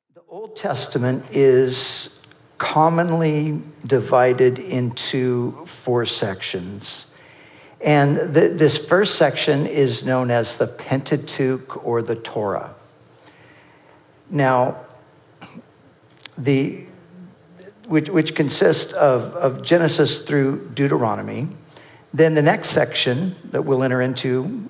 The Old Testament is commonly divided into four sections. And this first section is known as the Pentateuch or the Torah. Now, which consists of Genesis through Deuteronomy. Then the next section that we'll enter into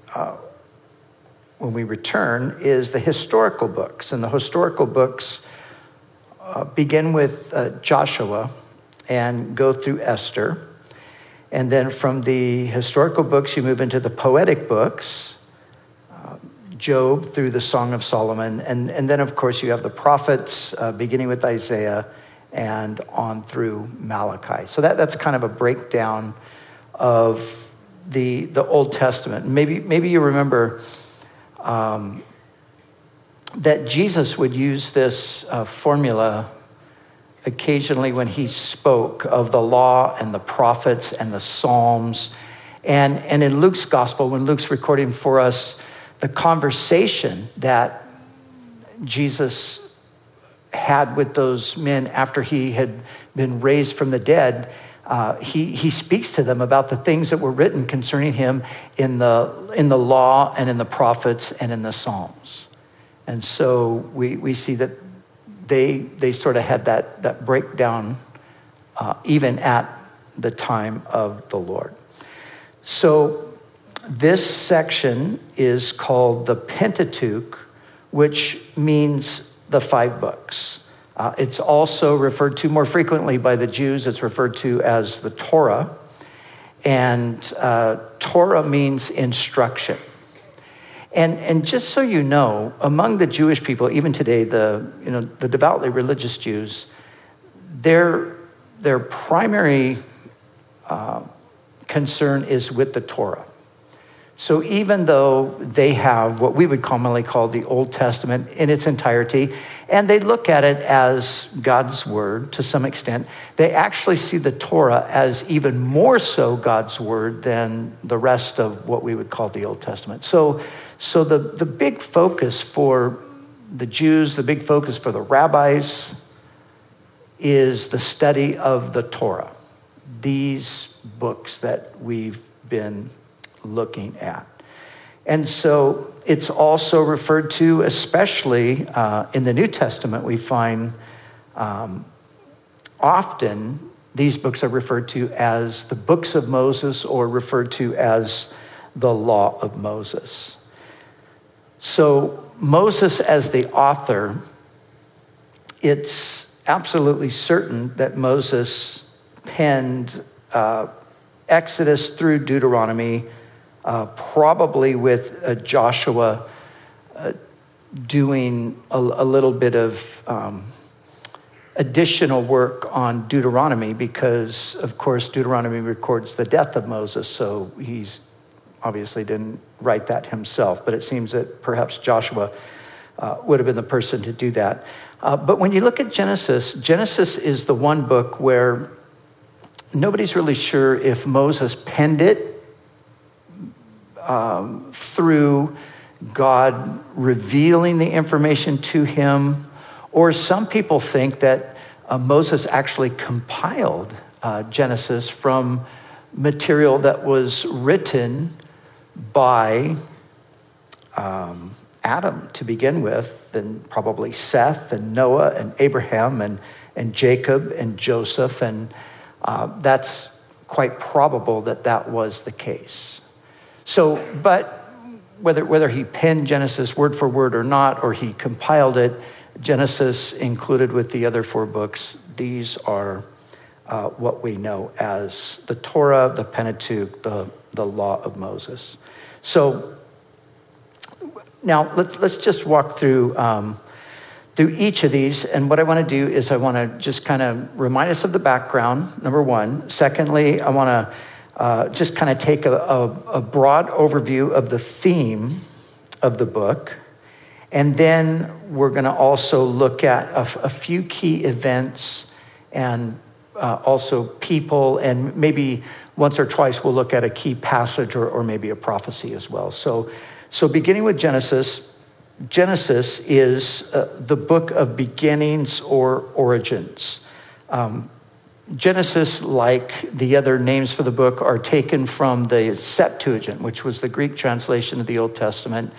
when we return is the historical books. And the historical books begin with Joshua and go through Esther. And then from the historical books, you move into the poetic books, Job through the Song of Solomon. And then, of course, you have the prophets, beginning with Isaiah and on through Malachi. So that's kind of a breakdown of the Old Testament. Maybe you remember that Jesus would use this formula occasionally when he spoke of the law and the prophets and the Psalms. And in Luke's gospel, when Luke's recording for us the conversation that Jesus had with those men after he had been raised from the dead, he speaks to them about the things that were written concerning him in the law and in the prophets and in the Psalms. And so we see that they sort of had that breakdown even at the time of the Lord. So this section is called the Pentateuch, which means the 5 books. It's also referred to more frequently by the Jews. It's referred to as the Torah. And Torah means instruction. And just so you know, among the Jewish people, even today, the devoutly religious Jews, their primary concern is with the Torah. So even though they have what we would commonly call the Old Testament in its entirety, and they look at it as God's word to some extent, they actually see the Torah as even more so God's word than the rest of what we would call the Old Testament. So the big focus for the Jews, the big focus for the rabbis is the study of the Torah, these books that we've been looking at. And so it's also referred to, especially in the New Testament, we find often these books are referred to as the books of Moses or referred to as the law of Moses. So Moses as the author, it's absolutely certain that Moses penned Exodus through Deuteronomy, probably with Joshua doing a little bit of additional work on Deuteronomy because, of course, Deuteronomy records the death of Moses, so he's obviously didn't write that himself, but it seems that perhaps Joshua would have been the person to do that. But when you look at Genesis is the one book where nobody's really sure if Moses penned it through God revealing the information to him, or some people think that Moses actually compiled Genesis from material that was written by Adam to begin with, then probably Seth and Noah and Abraham and Jacob and Joseph, and that's quite probable that was the case. So, but whether he penned Genesis word for word or not, or he compiled it, Genesis included with the other 4 books, these are what we know as the Torah, the Pentateuch, the law of Moses. So now let's just walk through each of these. And what I want to do is I want to just kind of remind us of the background, number one. Secondly, I want to just kind of take a broad overview of the theme of the book. And then we're going to also look at a few key events and also people, and maybe once or twice we'll look at a key passage or maybe a prophecy as well. So beginning with Genesis, Genesis is the book of beginnings or origins. Genesis, like the other names for the book, are taken from the Septuagint, which was the Greek translation of the Old Testament.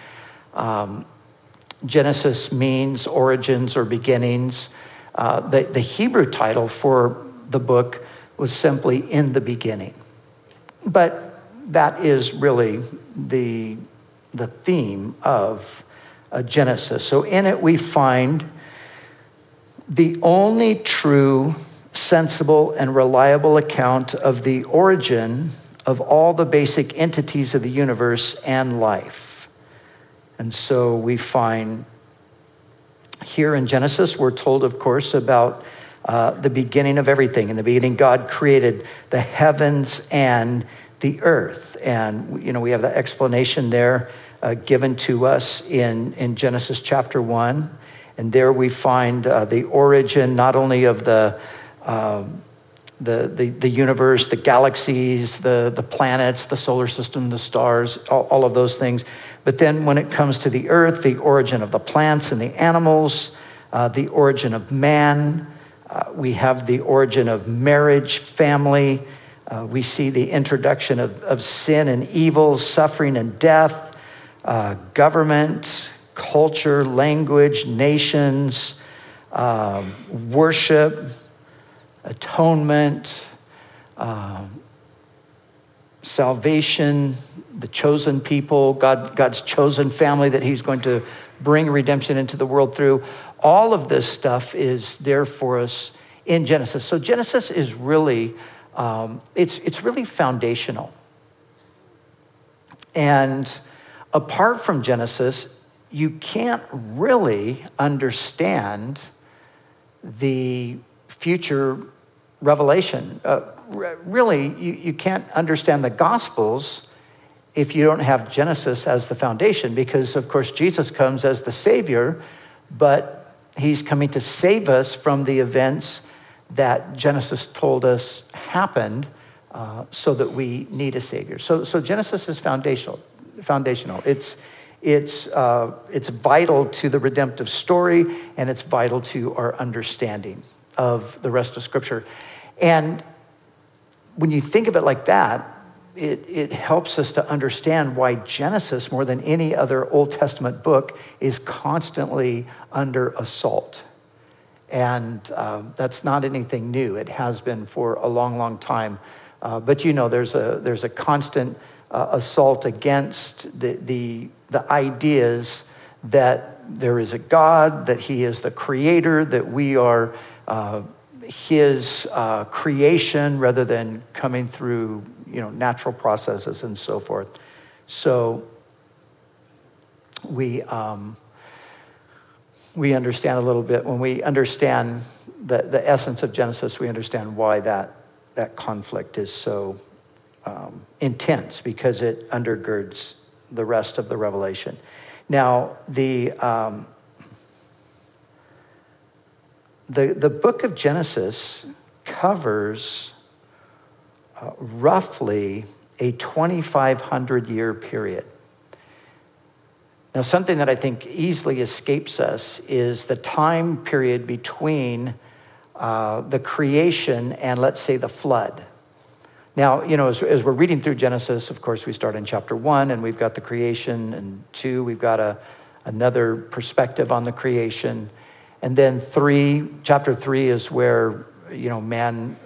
Genesis means origins or beginnings. The Hebrew title for the book was simply In the Beginning. But that is really the theme of Genesis. So in it we find the only true, sensible, and reliable account of the origin of all the basic entities of the universe and life. And so we find here in Genesis, we're told, of course, about the beginning of everything. In the beginning, God created the heavens and the earth. And, we have the explanation there given to us in Genesis chapter 1. And there we find the origin not only of the universe, the galaxies, the planets, the solar system, the stars, all of those things. But then when it comes to the earth, the origin of the plants and the animals, the origin of man, we have the origin of marriage, family. We see the introduction of sin and evil, suffering and death, government, culture, language, nations, worship, atonement, salvation, the chosen people, God's chosen family that he's going to bring redemption into the world through. All of this stuff is there for us in Genesis. So Genesis is really, it's really foundational. And apart from Genesis, you can't really understand the future revelation. Really, you can't understand the Gospels if you don't have Genesis as the foundation, because, of course, Jesus comes as the Savior, but he's coming to save us from the events that Genesis told us happened so that we need a Savior. So Genesis is foundational. It's vital to the redemptive story, and it's vital to our understanding of the rest of Scripture. And when you think of it like that, it helps us to understand why Genesis, more than any other Old Testament book, is constantly under assault. And that's not anything new. It has been for a long, long time. But there's a constant assault against the ideas that there is a God, that he is the creator, that we are his creation rather than coming through natural processes and so forth. So we understand a little bit. When we understand the essence of Genesis, we understand why that conflict is so intense, because it undergirds the rest of the revelation. Now, the book of Genesis covers roughly a 2,500-year period. Now, something that I think easily escapes us is the time period between the creation and, let's say, the flood. Now, as we're reading through Genesis, of course, we start in chapter 1, and we've got the creation, and 2, we've got another perspective on the creation. And then chapter 3 is where, man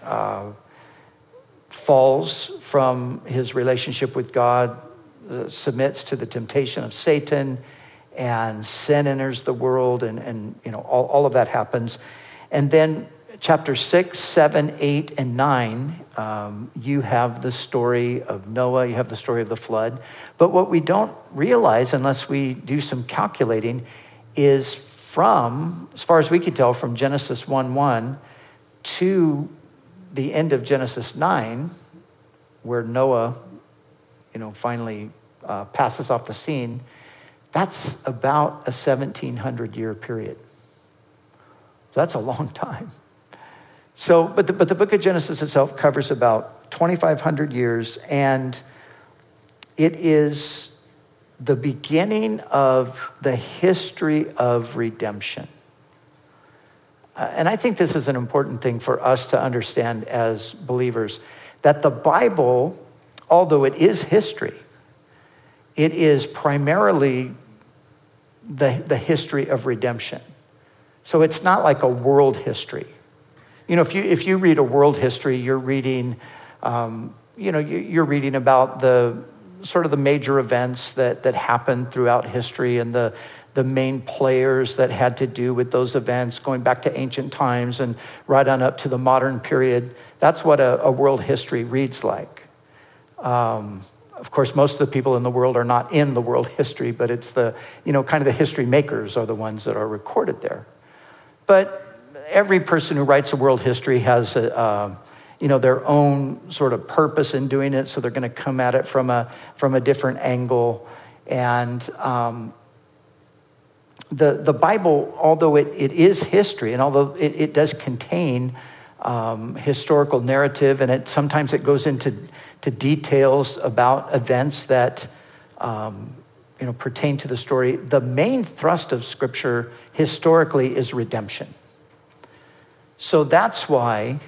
falls from his relationship with God, submits to the temptation of Satan, and sin enters the world, and all of that happens. And then chapter 6, 7, 8, and 9, you have the story of Noah, you have the story of the flood. But what we don't realize, unless we do some calculating, is from, as far as we can tell, from Genesis 1:1 to the end of Genesis 9, where Noah, finally passes off the scene, that's about a 1,700-year period. So that's a long time. So, but the book of Genesis itself covers about 2,500 years, and it is the beginning of the history of redemption. And I think this is an important thing for us to understand as believers, that the Bible, although it is history, it is primarily the history of redemption. So it's not like a world history. You know, if you read a world history, you're reading, you're reading about the sort of the major events that happened throughout history and the main players that had to do with those events, going back to ancient times and right on up to the modern period. That's what a world history reads like. Of course, most of the people in the world are not in the world history, but it's kind of the history makers are the ones that are recorded there. But every person who writes a world history has their own sort of purpose in doing it, so they're going to come at it from a different angle. And the Bible, although it is history, and although it does contain historical narrative, and sometimes it goes into details about events that pertain to the story, the main thrust of Scripture historically is redemption. So that's why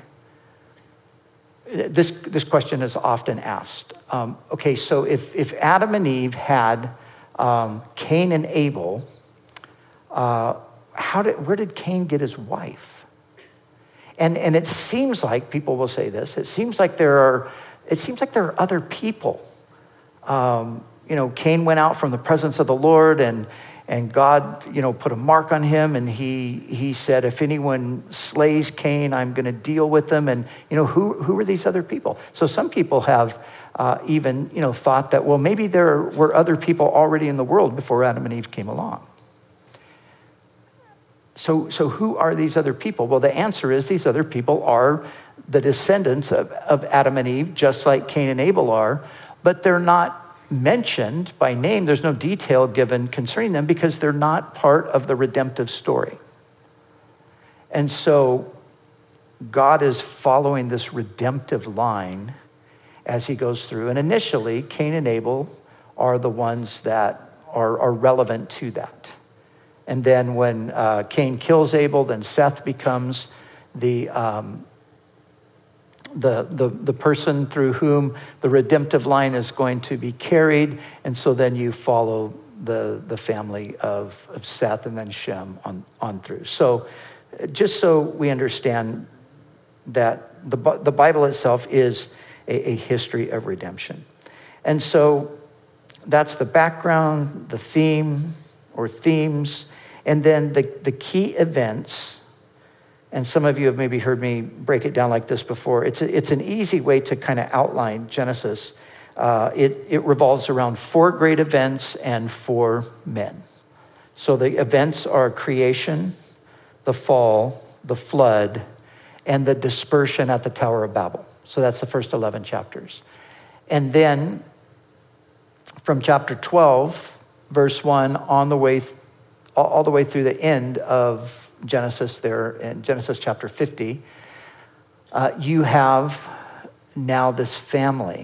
this question is often asked. Okay, so if Adam and Eve had Cain and Abel, where did Cain get his wife? And it seems like, people will say this, it seems like there are other people. Cain went out from the presence of the Lord, and God, put a mark on him, and he said, if anyone slays Cain, I'm going to deal with them. And, who are these other people? So some people have even thought that, well, maybe there were other people already in the world before Adam and Eve came along. So who are these other people? Well, the answer is these other people are the descendants of Adam and Eve, just like Cain and Abel are, but they're not mentioned by name. There's no detail given concerning them because they're not part of the redemptive story. And so God is following this redemptive line as he goes through. And initially, Cain and Abel are the ones that are relevant to that. And then when Cain kills Abel, then Seth becomes the person through whom the redemptive line is going to be carried. And so then you follow the family of Seth and then Shem on through. So just so we understand that the Bible itself is a history of redemption. And so that's the background, the theme or themes, and then the key events. And some of you have maybe heard me break it down like this before. It's an easy way to kind of outline Genesis. It revolves around 4 great events and 4 men. So the events are creation, the fall, the flood, and the dispersion at the Tower of Babel. So that's the first 11 chapters. And then from chapter 12, verse 1, all the way through the end of Genesis there in Genesis chapter 50, you have now this family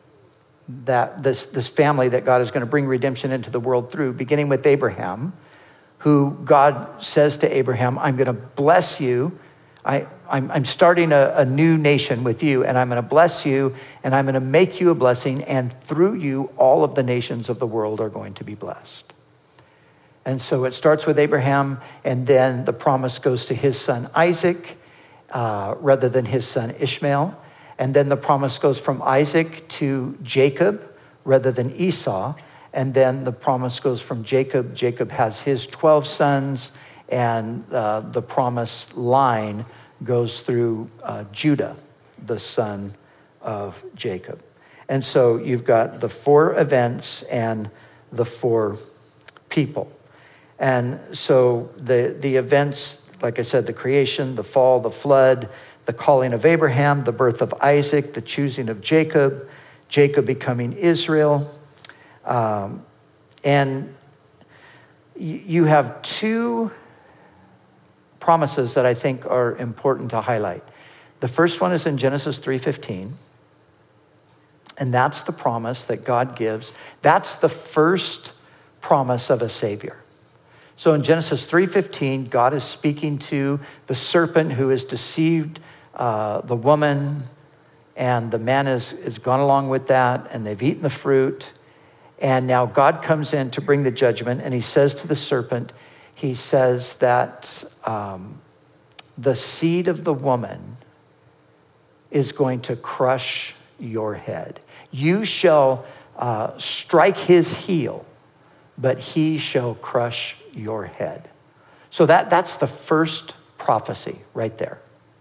this family that God is going to bring redemption into the world through, beginning with Abraham, who God says to Abraham, I'm going to bless you. I'm starting a new nation with you, and I'm going to bless you, and I'm going to make you a blessing, and through you, all of the nations of the world are going to be blessed. And so it starts with Abraham, and then the promise goes to his son Isaac rather than his son Ishmael. And then the promise goes from Isaac to Jacob rather than Esau. And then the promise goes from Jacob. Jacob has his 12 sons, and the promised line goes through Judah, the son of Jacob. And so you've got the 4 events and the 4 people. And so the events, like I said, the creation, the fall, the flood, the calling of Abraham, the birth of Isaac, the choosing of Jacob, Jacob becoming Israel. And you have 2 promises that I think are important to highlight. The first one is in Genesis 3:15. And that's the promise that God gives. That's the first promise of a Savior. So in Genesis 3:15, God is speaking to the serpent who has deceived the woman, and the man has gone along with that, and they've eaten the fruit. And now God comes in to bring the judgment, and he says to the serpent, he says that the seed of the woman is going to crush your head. You shall strike his heel, but he shall crush your head. So that's the first prophecy right there.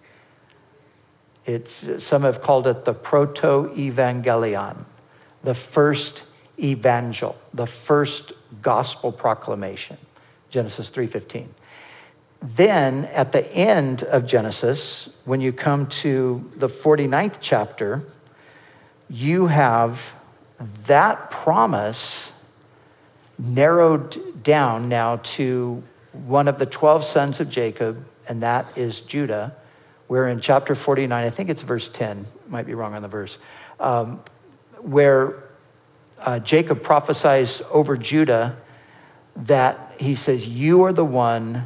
Some have called it the proto-evangelion, the first evangel, the first gospel proclamation, Genesis 3:15. Then at the end of Genesis, when you come to the 49th chapter, you have that promise narrowed down now to one of the 12 sons of Jacob, and that is Judah, where in chapter 49, I think it's verse 10, might be wrong on the verse, where Jacob prophesies over Judah that he says, you are the one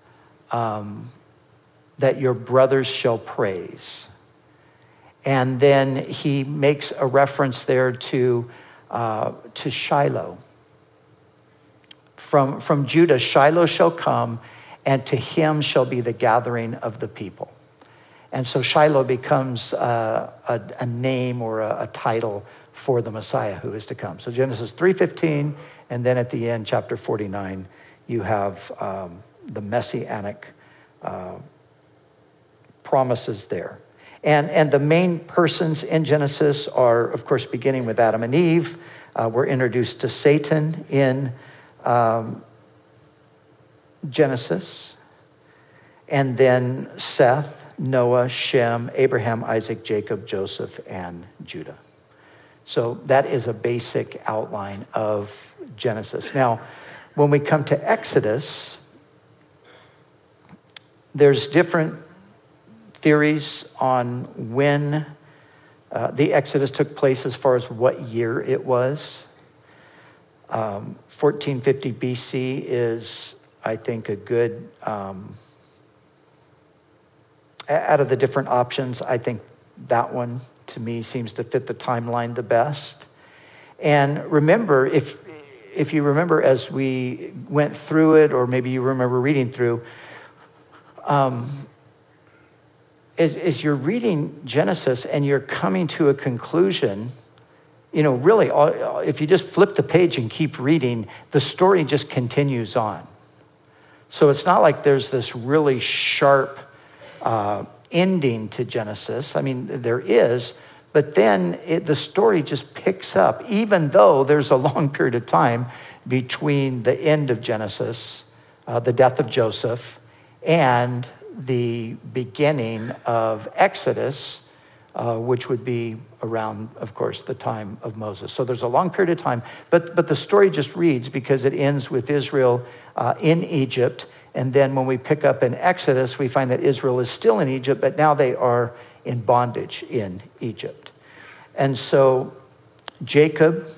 that your brothers shall praise. And then he makes a reference there to Shiloh. From Judah, Shiloh shall come, and to him shall be the gathering of the people. And so Shiloh becomes a name or a title for the Messiah who is to come. So Genesis 3:15, and then at the end, chapter 49, you have the messianic promises there. And the main persons in Genesis are, of course, beginning with Adam and Eve. We're introduced to Satan in Genesis. And then Seth, Noah, Shem, Abraham, Isaac, Jacob, Joseph, and Judah. So that is a basic outline of Genesis. Now, when we come to Exodus, there's different theories on when the Exodus took place as far as what year it was. 1450 BC is, I think, a good, out of the different options, I think that one, to me, seems to fit the timeline the best. And remember, if you remember as we went through it, or maybe you remember reading through, as you're reading Genesis and you're coming to a conclusion, really, if you just flip the page and keep reading, the story just continues on. So it's not like there's this really sharp ending to Genesis. I mean, there is, but then the story just picks up, even though there's a long period of time between the end of Genesis, the death of Joseph, and the beginning of Exodus, which would be around, of course, the time of Moses. So there's a long period of time, but the story just reads because it ends with Israel in Egypt. And then when we pick up in Exodus, we find that Israel is still in Egypt, but now they are in bondage in Egypt. And so Jacob,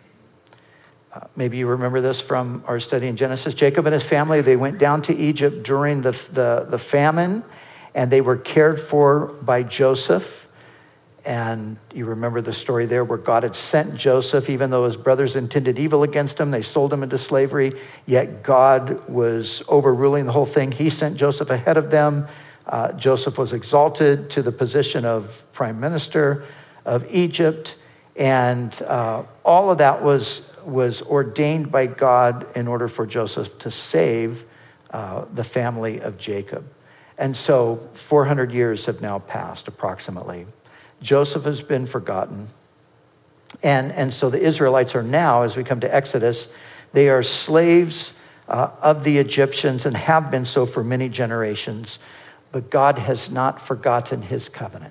maybe you remember this from our study in Genesis, Jacob and his family, they went down to Egypt during the famine, and they were cared for by Joseph. And you remember the story there where God had sent Joseph, even though his brothers intended evil against him. They sold him into slavery, yet God was overruling the whole thing. He sent Joseph ahead of them. Joseph was exalted to the position of prime minister of Egypt. And all of that was ordained by God in order for Joseph to save the family of Jacob. And so 400 years have now passed approximately. Joseph has been forgotten. And so the Israelites are now, as we come to Exodus, they are slaves of the Egyptians and have been so for many generations. But God has not forgotten his covenant.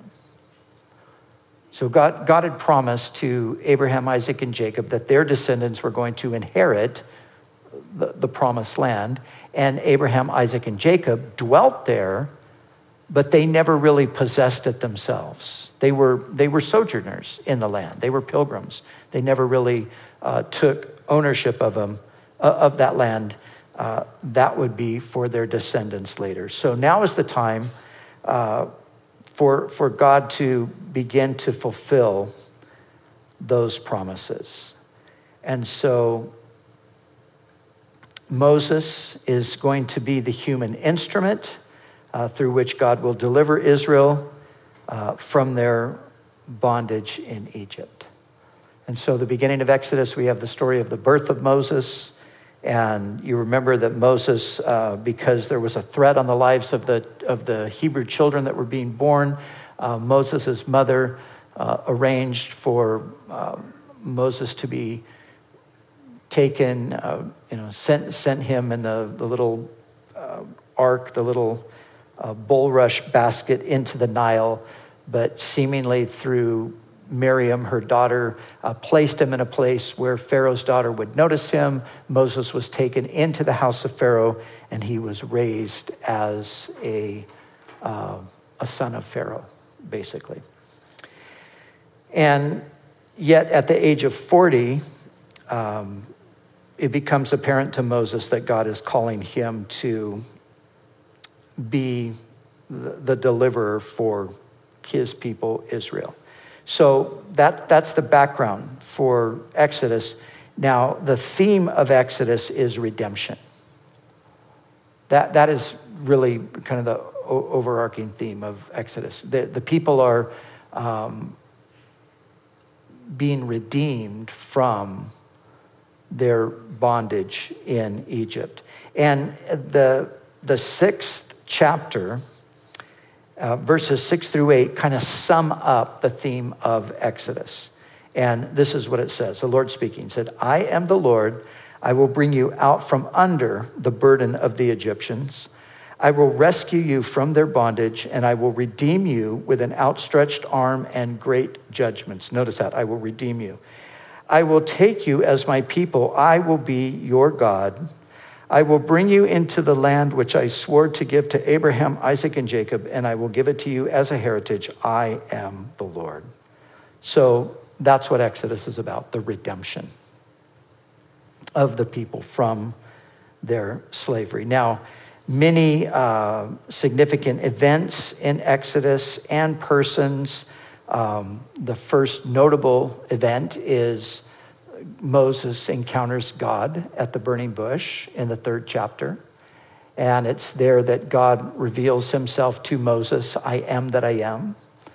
So God had promised to Abraham, Isaac, and Jacob that their descendants were going to inherit the promised land. And Abraham, Isaac, and Jacob dwelt there but they never really possessed it themselves. They were sojourners in the land. They were pilgrims. They never really took ownership of that land. That would be for their descendants later. So now is the time for God to begin to fulfill those promises. And so Moses is going to be the human instrument through which God will deliver Israel from their bondage in Egypt. And so the beginning of Exodus, we have the story of the birth of Moses. And you remember that Moses, because there was a threat on the lives of the Hebrew children that were being born, Moses' mother arranged for Moses to be taken, sent him in the little ark, the little bulrush basket into the Nile, but seemingly through Miriam, her daughter, placed him in a place where Pharaoh's daughter would notice him. Moses was taken into the house of Pharaoh, and he was raised as a son of Pharaoh, basically. And yet at the age of 40, it becomes apparent to Moses that God is calling him to be the deliverer for his people, Israel. So that's the background for Exodus. Now, the theme of Exodus is redemption. That is really kind of the overarching theme of Exodus. The people are being redeemed from their bondage in Egypt. And the sixth chapter, verses 6 through 8, kind of sum up the theme of Exodus. And this is what it says. The Lord speaking said, I am the Lord. I will bring you out from under the burden of the Egyptians. I will rescue you from their bondage, and I will redeem you with an outstretched arm and great judgments. Notice that, I will redeem you. I will take you as my people. I will be your God. I will bring you into the land which I swore to give to Abraham, Isaac, and Jacob, and I will give it to you as a heritage. I am the Lord. So that's what Exodus is about, the redemption of the people from their slavery. Now, many significant events in Exodus and persons. The first notable event is Moses encounters God at the burning bush in the 3rd chapter. And it's there that God reveals himself to Moses, I am that I am.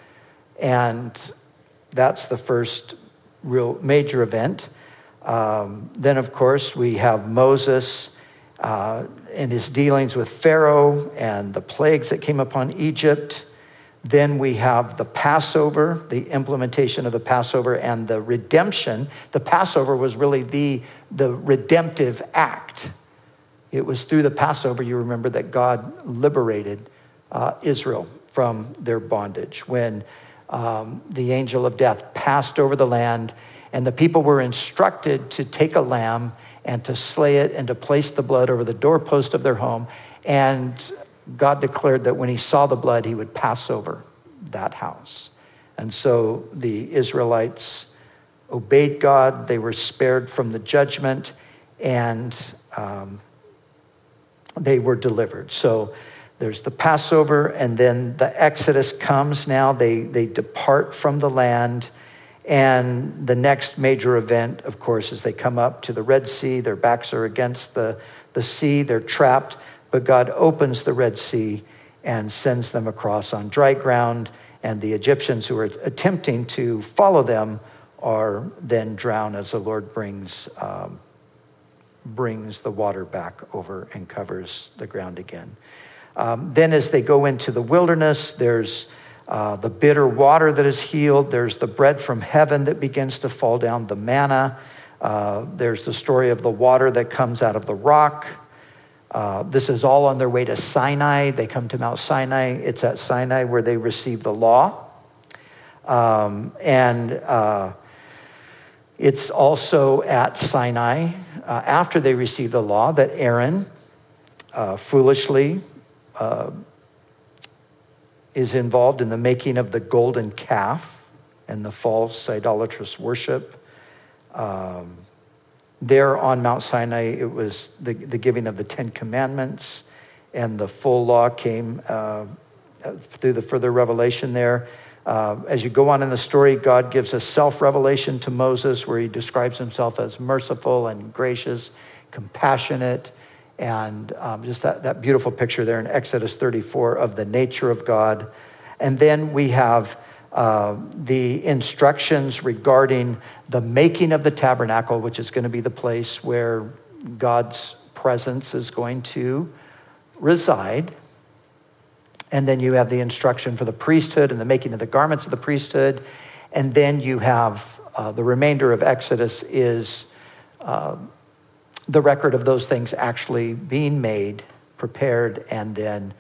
And that's the first real major event. Then, of course, we have Moses in his dealings with Pharaoh and the plagues that came upon Egypt. Then we have the Passover, the implementation of the Passover, and the redemption. The Passover was really the redemptive act. It was through the Passover, you remember, that God liberated Israel from their bondage. When the angel of death passed over the land, and the people were instructed to take a lamb and to slay it and to place the blood over the doorpost of their home. And God declared that when he saw the blood, he would pass over that house. And so the Israelites obeyed God. They were spared from the judgment, and they were delivered. So there's the Passover, and then the Exodus comes now. They depart from the land. And the next major event, of course, is they come up to the Red Sea. Their backs are against the sea. They're trapped. But God opens the Red Sea and sends them across on dry ground. And the Egyptians who are attempting to follow them are then drowned as the Lord brings the water back over and covers the ground again. Then as they go into the wilderness, there's the bitter water that is healed. There's the bread from heaven that begins to fall down, the manna. There's the story of the water that comes out of the rock. This is all on their way to Sinai. They come to Mount Sinai. It's at Sinai where they receive the law. It's also at Sinai, after they receive the law, that Aaron foolishly is involved in the making of the golden calf and the false idolatrous worship. There on Mount Sinai, it was the giving of the 10 Commandments, and the full law came through the further revelation there. As you go on in the story, God gives a self-revelation to Moses where he describes himself as merciful and gracious, compassionate, and just that beautiful picture there in Exodus 34 of the nature of God. And then we have the instructions regarding the making of the tabernacle, which is going to be the place where God's presence is going to reside. And then you have the instruction for the priesthood and the making of the garments of the priesthood. And then you have the remainder of Exodus is the record of those things actually being made, prepared, and then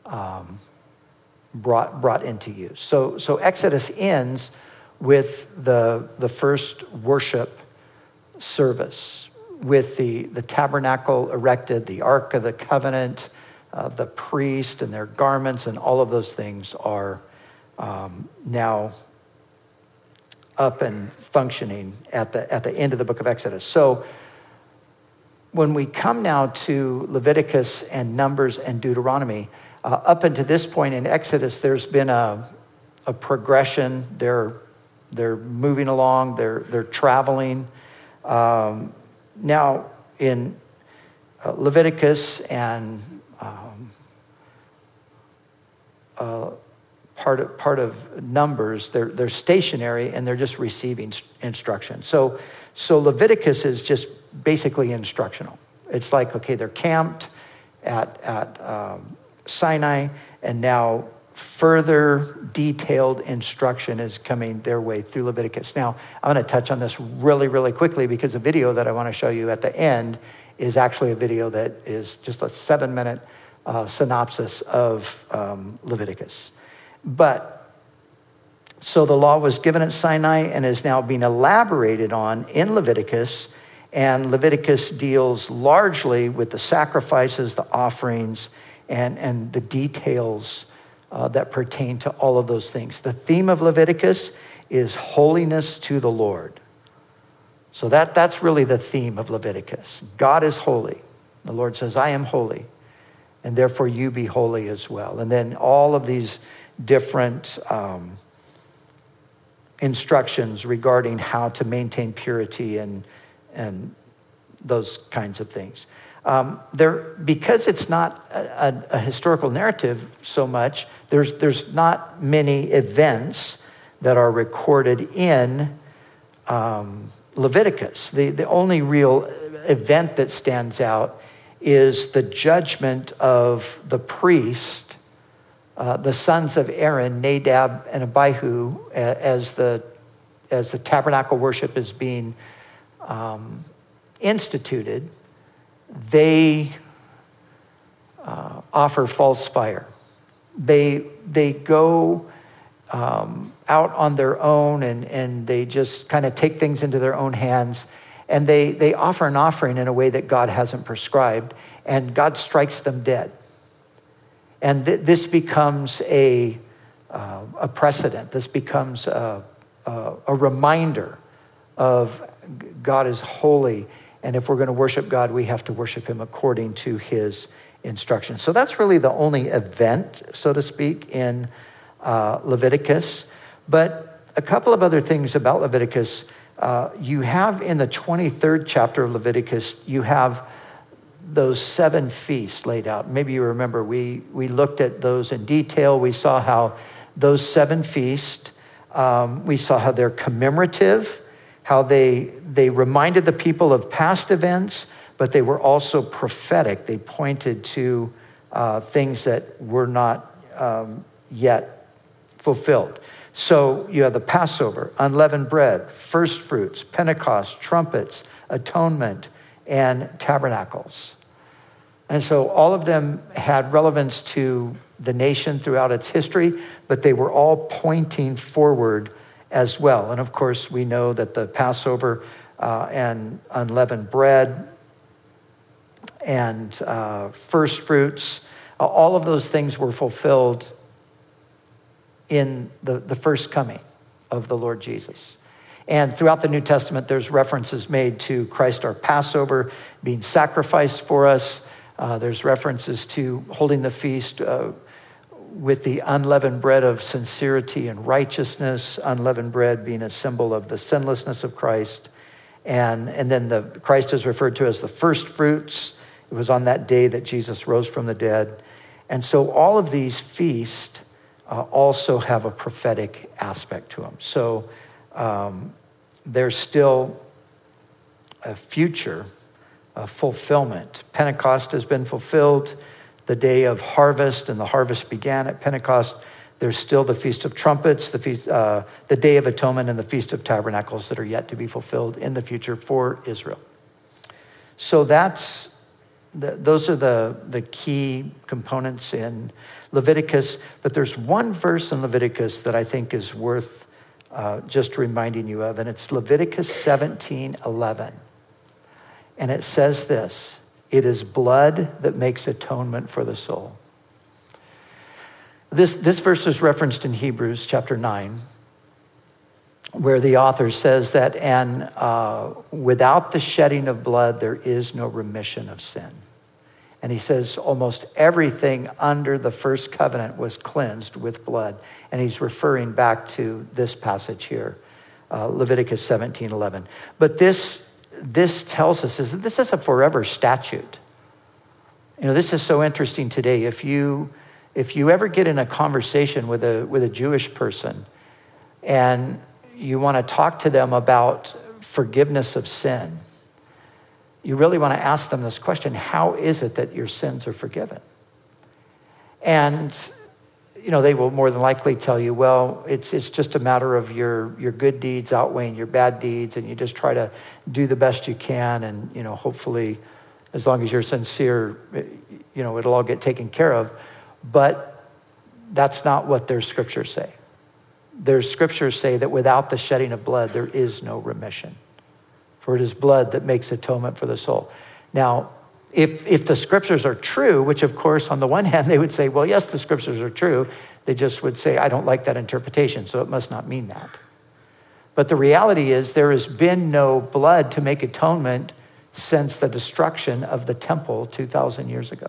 brought into use. So Exodus ends with the first worship service, with the tabernacle erected, the Ark of the Covenant, the priest and their garments, and all of those things are now up and functioning at the end of the book of Exodus. So when we come now to Leviticus and Numbers and Deuteronomy, up until this point in Exodus, there's been a progression. They're moving along. They're traveling. Now in Leviticus and part of Numbers, they're stationary and they're just receiving instruction. So Leviticus is just basically instructional. It's like, okay, they're camped at Sinai, and now further detailed instruction is coming their way through Leviticus. Now, I'm going to touch on this really, really quickly because the video that I want to show you at the end is actually a video that is just a 7-minute synopsis of Leviticus. But, so the law was given at Sinai and is now being elaborated on in Leviticus, and Leviticus deals largely with the sacrifices, the offerings, and the details that pertain to all of those things. The theme of Leviticus is holiness to the Lord. So that's really the theme of Leviticus. God is holy. The Lord says, I am holy, and therefore you be holy as well. And then all of these different instructions regarding how to maintain purity and those kinds of things. Because it's not a historical narrative so much, there's not many events that are recorded in Leviticus. The only real event that stands out is the judgment of the priest, the sons of Aaron, Nadab and Abihu, as the tabernacle worship is being instituted. They offer false fire. They go out on their own and they just kind of take things into their own hands, and they offer an offering in a way that God hasn't prescribed, and God strikes them dead. And this becomes a precedent. This becomes a reminder of God is holy, and if we're going to worship God, we have to worship him according to his instructions. So that's really the only event, so to speak, in Leviticus. But a couple of other things about Leviticus. You have in the 23rd chapter of Leviticus, you have those 7 feasts laid out. Maybe you remember we looked at those in detail. We saw how those 7 feasts, we saw how they're commemorative, how they reminded the people of past events, but they were also prophetic. They pointed to things that were not yet fulfilled. So you have the Passover, unleavened bread, first fruits, Pentecost, trumpets, atonement, and tabernacles. And so all of them had relevance to the nation throughout its history, but they were all pointing forward as well. And of course, we know that the Passover and unleavened bread and first fruits, all of those things were fulfilled in the first coming of the Lord Jesus. And throughout the New Testament, there's references made to Christ our Passover being sacrificed for us. There's references to holding the feast with the unleavened bread of sincerity and righteousness, unleavened bread being a symbol of the sinlessness of Christ. And then the Christ is referred to as the first fruits. It was on that day that Jesus rose from the dead. And so all of these feasts also have a prophetic aspect to them. So there's still a future fulfillment. Pentecost has been fulfilled. The day of harvest, and the harvest began at Pentecost. There's still the Feast of Trumpets, the Day of Atonement, and the Feast of Tabernacles that are yet to be fulfilled in the future for Israel. So those are the key components in Leviticus. But there's one verse in Leviticus that I think is worth just reminding you of, and it's Leviticus 17:11. And it says this: "It is blood that makes atonement for the soul." This verse is referenced in Hebrews chapter 9, where the author says that, and without the shedding of blood, there is no remission of sin. And he says almost everything under the first covenant was cleansed with blood. And he's referring back to this passage here, Leviticus 17:11. But this tells us that this is a forever statute. You know, this is so interesting today. If you ever get in a conversation with a Jewish person and you want to talk to them about forgiveness of sin, you really want to ask them this question: how is it that your sins are forgiven? And, you know, they will more than likely tell you, well, it's just a matter of your good deeds outweighing your bad deeds, and you just try to do the best you can, and, you know, hopefully, as long as you're sincere, you know, it'll all get taken care of. But that's not what their scriptures say. Their scriptures say that without the shedding of blood, there is no remission. For it is blood that makes atonement for the soul. Now, if the scriptures are true, which of course on the one hand they would say, well, yes, the scriptures are true. They just would say, I don't like that interpretation, so it must not mean that. But the reality is there has been no blood to make atonement since the destruction of the temple 2,000 years ago.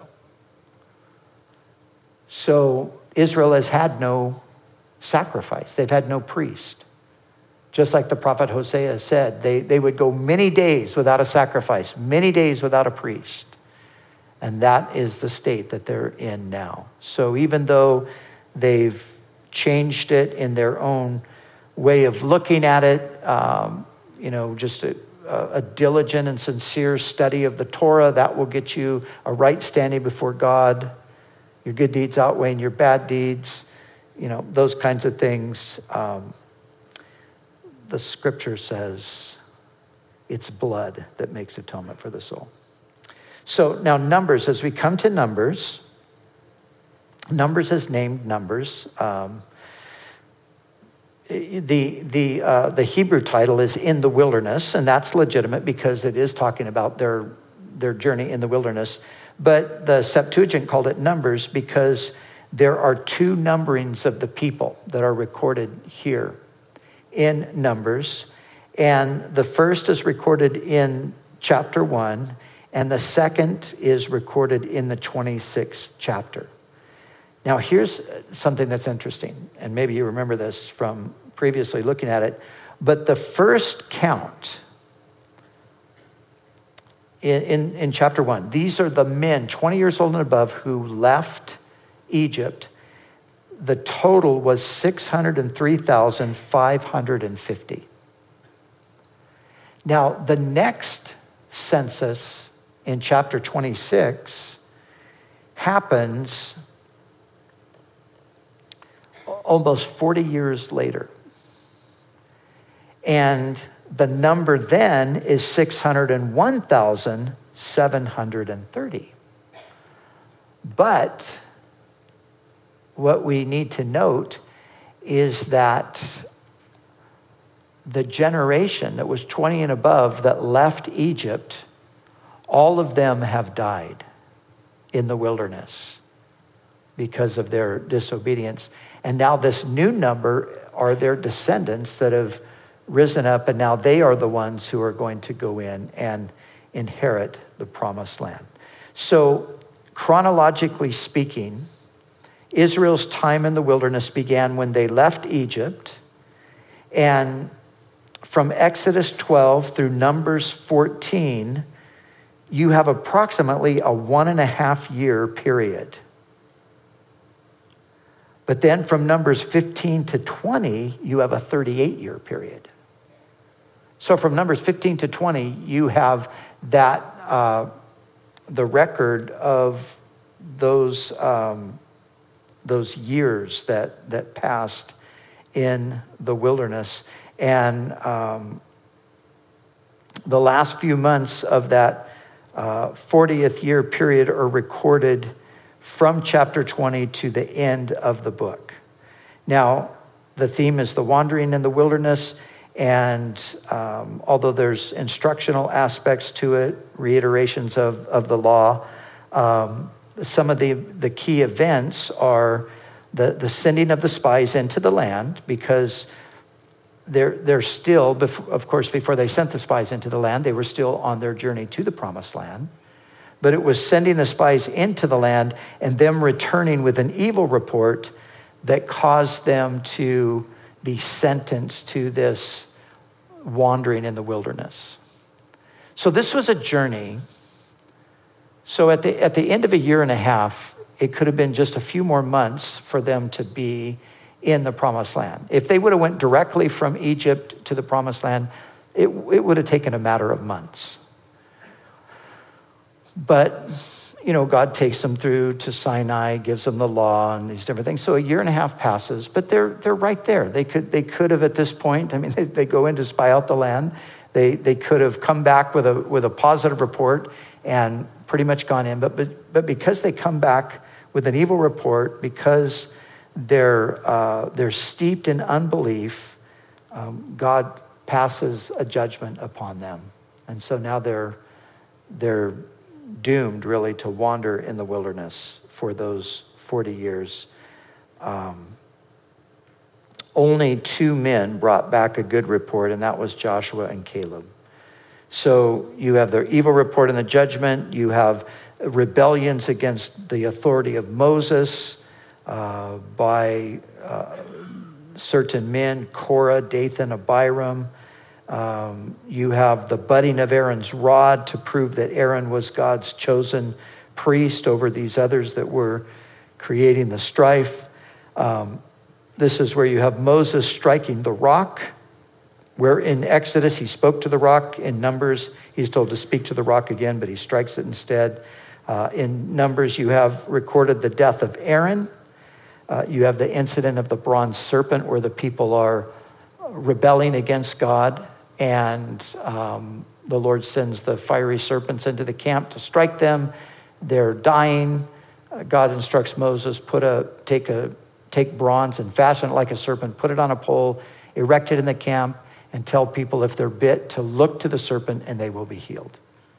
So Israel has had no sacrifice. They've had no priest. Just like the prophet Hosea said, they would go many days without a sacrifice, many days without a priest. And that is the state that they're in now. So even though they've changed it in their own way of looking at it, you know, just a diligent and sincere study of the Torah, that will get you a right standing before God. Your good deeds outweighing your bad deeds, you know, those kinds of things. The scripture says it's blood that makes atonement for the soul. So now Numbers, as we come to Numbers is named Numbers. The Hebrew title is In the Wilderness, and that's legitimate because it is talking about their journey in the wilderness. But the Septuagint called it Numbers because there are two numberings of the people that are recorded here in Numbers. And the first is recorded in chapter 1, and the second is recorded in the 26th chapter. Now, here's something that's interesting, and maybe you remember this from previously looking at it, but the first count in chapter 1, these are the men 20 years old and above who left Egypt. The total was 603,550. Now, the next census in chapter 26 happens almost 40 years later. And the number then is 601,730. But what we need to note is that the generation that was 20 and above that left Egypt, all of them have died in the wilderness. because of their disobedience. And now this new number are their descendants that have risen up, and now they are the ones who are going to go in and inherit the promised land. So chronologically speaking, Israel's time in the wilderness began when they left Egypt, and from Exodus 12 through Numbers 14, you have approximately a 1.5 year period. But then from Numbers 15 to 20, you have a 38-year period. So from Numbers 15 to 20, you have that the record of those years that passed in the wilderness. And the last few months of that 40th year period are recorded from chapter 20 to the end of the book. Now, the theme is the wandering in the wilderness, and although there's instructional aspects to it, reiterations of the law, some of the key events are the sending of the spies into the land, because they're still, of course, before they sent the spies into the land, they were still on their journey to the promised land. But it was sending the spies into the land and them returning with an evil report that caused them to be sentenced to this wandering in the wilderness. So this was a journey. So at the end of a 1.5 years, it could have been just a few more months for them to be in the promised land. If they would have went directly from Egypt to the promised land, it would have taken a matter of months. But, God takes them through to Sinai, gives them the law and these different things. So a 1.5 years passes, but they're right there. They could have at this point, they go in to spy out the land. They could have come back with a positive report and pretty much gone in. But because they come back with an evil report, because they're steeped in unbelief, God passes a judgment upon them. And so now they're doomed really to wander in the wilderness for those 40 years. Only 2 men brought back a good report, and that was Joshua and Caleb. So you have their evil report and the judgment. You have rebellions against the authority of Moses by certain men, Korah, Dathan, Abiram. You have the budding of Aaron's rod to prove that Aaron was God's chosen priest over these others that were creating the strife. This is where you have Moses striking the rock, where in Exodus he spoke to the rock. In Numbers, he's told to speak to the rock again, but he strikes it instead. In Numbers, you have recorded the death of Aaron. You have the incident of the bronze serpent where the people are rebelling against God, and the Lord sends the fiery serpents into the camp to strike them. They're dying. God instructs Moses, take bronze and fashion it like a serpent, put it on a pole, erect it in the camp, and tell people if they're bit to look to the serpent and they will be healed.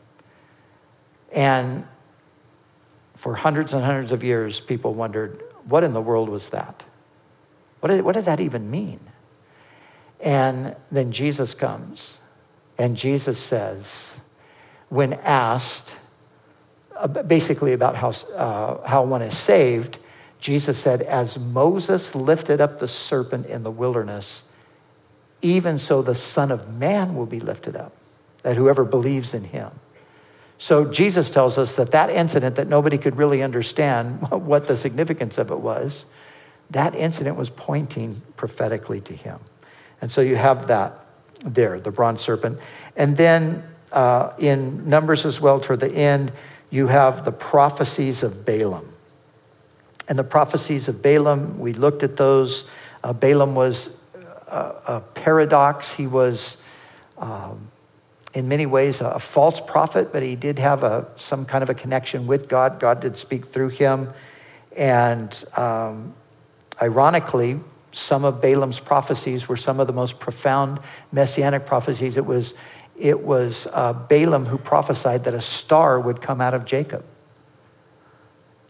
And for hundreds and hundreds of years, people wondered, what in the world was that? What did that even mean? And then Jesus comes, and Jesus says, when asked basically about how one is saved, Jesus said, as Moses lifted up the serpent in the wilderness, even so the Son of Man will be lifted up, that whoever believes in him. So Jesus tells us that incident that nobody could really understand what the significance of it was, that incident was pointing prophetically to him. And so you have that there, the bronze serpent. And then in Numbers as well, toward the end, you have the prophecies of Balaam. And the prophecies of Balaam, we looked at those. Balaam was a paradox. He was, in many ways, a false prophet, but he did have some kind of a connection with God. God did speak through him. And ironically, some of Balaam's prophecies were some of the most profound messianic prophecies. It was Balaam who prophesied that a star would come out of Jacob.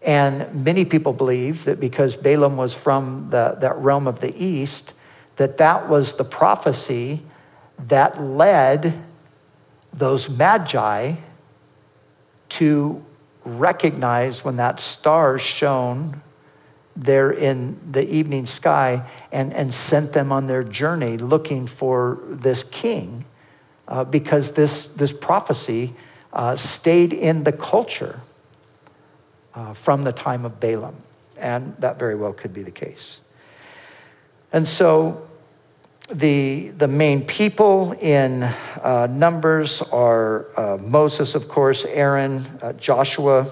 And many people believe that because Balaam was from that realm of the east, that was the prophecy that led those magi to recognize when that star shone there in the evening sky and sent them on their journey looking for this king, because this prophecy stayed in the culture from the time of Balaam. And that very well could be the case. And so the main people in Numbers are Moses, of course, Aaron, Joshua,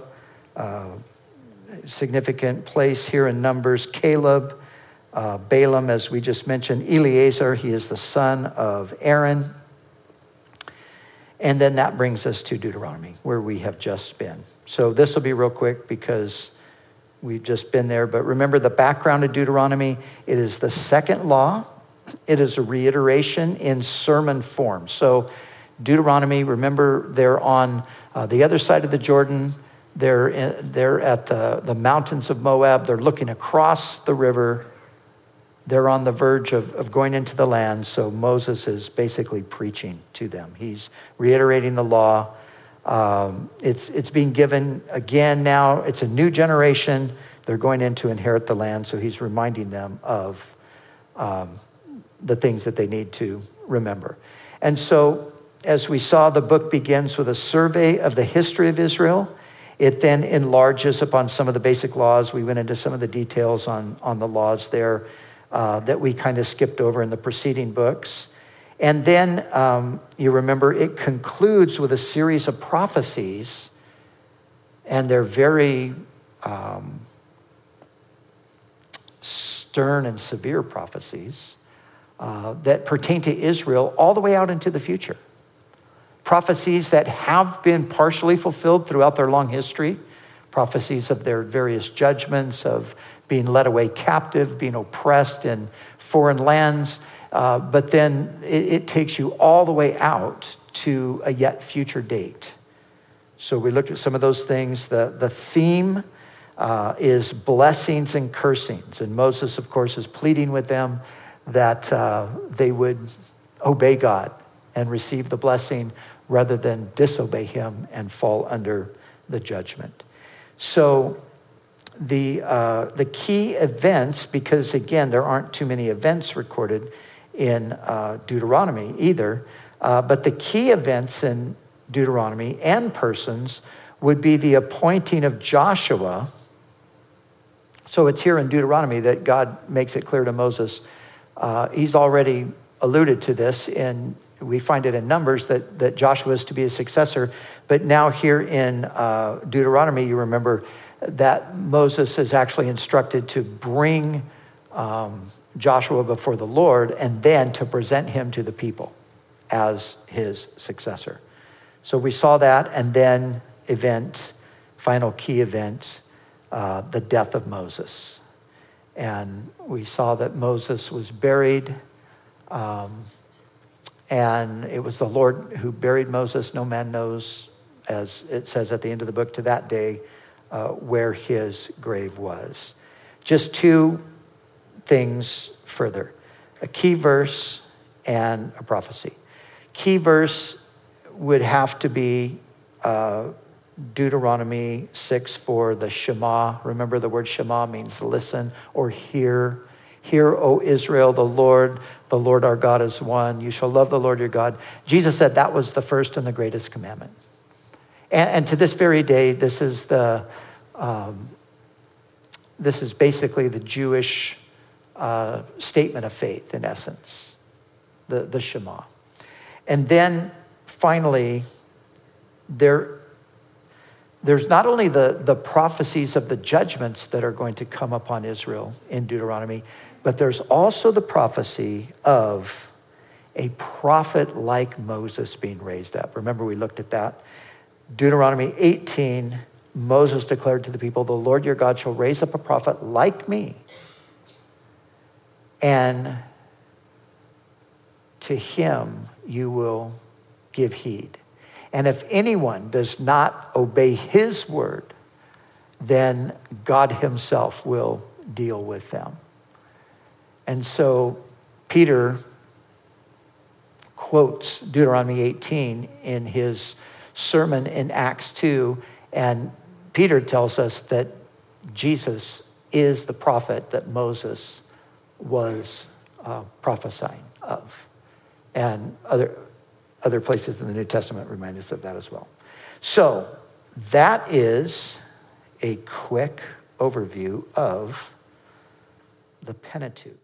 significant place here in Numbers, Caleb, Balaam, as we just mentioned, Eleazar, he is the son of Aaron. And then that brings us to Deuteronomy, where we have just been. So this will be real quick because we've just been there. But remember the background of Deuteronomy. It is the second law. It is a reiteration in sermon form. So Deuteronomy, remember, they're on the other side of the Jordan. They're at the mountains of Moab. They're looking across the river. They're on the verge of going into the land. So Moses is basically preaching to them. He's reiterating the law. It's being given again now. It's a new generation. They're going in to inherit the land. So he's reminding them of the things that they need to remember. And so as we saw, the book begins with a survey of the history of Israel. It then enlarges upon some of the basic laws. We went into some of the details on the laws there that we kind of skipped over in the preceding books. And then you remember it concludes with a series of prophecies, and they're very stern and severe prophecies that pertain to Israel all the way out into the future. Prophecies that have been partially fulfilled throughout their long history, prophecies of their various judgments, of being led away captive, being oppressed in foreign lands. But then it takes you all the way out to a yet future date. So we looked at some of those things. The theme is blessings and cursings. And Moses, of course, is pleading with them that they would obey God and receive the blessing rather than disobey him and fall under the judgment. So the key events, because again, there aren't too many events recorded in Deuteronomy either, but the key events in Deuteronomy and persons would be the appointing of Joshua. So it's here in Deuteronomy that God makes it clear to Moses. He's already alluded to this, and we find it in Numbers that Joshua is to be his successor. But now here in Deuteronomy, you remember that Moses is actually instructed to bring Joshua before the Lord and then to present him to the people as his successor. So we saw that, and then final key event, the death of Moses. And we saw that Moses was buried, and it was the Lord who buried Moses. No man knows, as it says at the end of the book, to that day where his grave was. Just two things further: a key verse and a prophecy. Key verse would have to be Deuteronomy 6 for the Shema. Remember, the word Shema means listen or hear. Hear, O Israel, the Lord our God is one. You shall love the Lord your God. Jesus said that was the first and the greatest commandment. And to this very day, this is basically the Jewish statement of faith, in essence, the Shema. And then finally, there's not only the prophecies of the judgments that are going to come upon Israel in Deuteronomy, but there's also the prophecy of a prophet like Moses being raised up. Remember, we looked at that. Deuteronomy 18, Moses declared to the people, the Lord your God shall raise up a prophet like me, and to him you will give heed. And if anyone does not obey his word, then God himself will deal with them. And so Peter quotes Deuteronomy 18 in his sermon in Acts 2, and Peter tells us that Jesus is the prophet that Moses was prophesying of. And other places in the New Testament remind us of that as well. So that is a quick overview of the Pentateuch.